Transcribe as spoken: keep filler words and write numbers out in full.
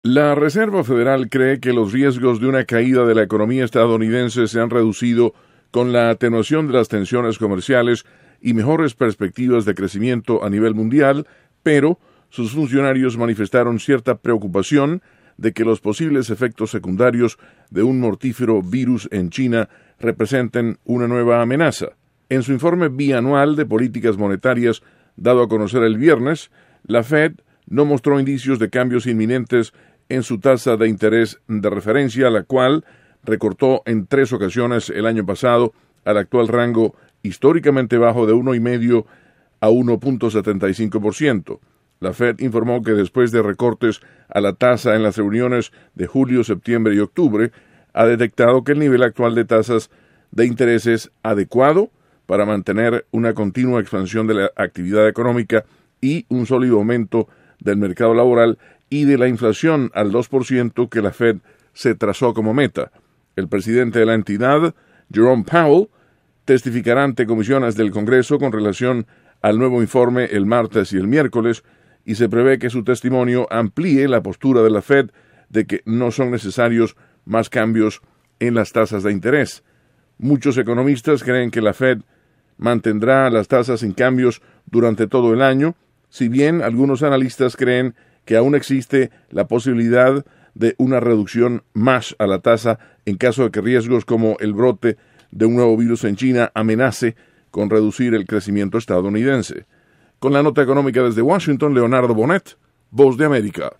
La Reserva Federal cree que los riesgos de una caída de la economía estadounidense se han reducido con la atenuación de las tensiones comerciales y mejores perspectivas de crecimiento a nivel mundial, pero sus funcionarios manifestaron cierta preocupación de que los posibles efectos secundarios de un mortífero virus en China representen una nueva amenaza. En su informe bianual de políticas monetarias dado a conocer el viernes, la Fed no mostró indicios de cambios inminentes en su tasa de interés de referencia, la cual recortó en tres ocasiones el año pasado al actual rango históricamente bajo de uno coma cinco a uno punto setenta y cinco por ciento. La Fed informó que después de recortes a la tasa en las reuniones de julio, septiembre y octubre, ha detectado que el nivel actual de tasas de interés es adecuado para mantener una continua expansión de la actividad económica y un sólido aumento del mercado laboral y de la inflación al dos por ciento que la Fed se trazó como meta. El presidente de la entidad, Jerome Powell, testificará ante comisiones del Congreso con relación al nuevo informe el martes y el miércoles, y se prevé que su testimonio amplíe la postura de la Fed de que no son necesarios más cambios en las tasas de interés. Muchos economistas creen que la Fed mantendrá las tasas sin cambios durante todo el año, si bien algunos analistas creen que aún existe la posibilidad de una reducción más a la tasa en caso de que riesgos como el brote de un nuevo virus en China amenace con reducir el crecimiento estadounidense. Con la nota económica desde Washington, Leonardo Bonet, Voz de América.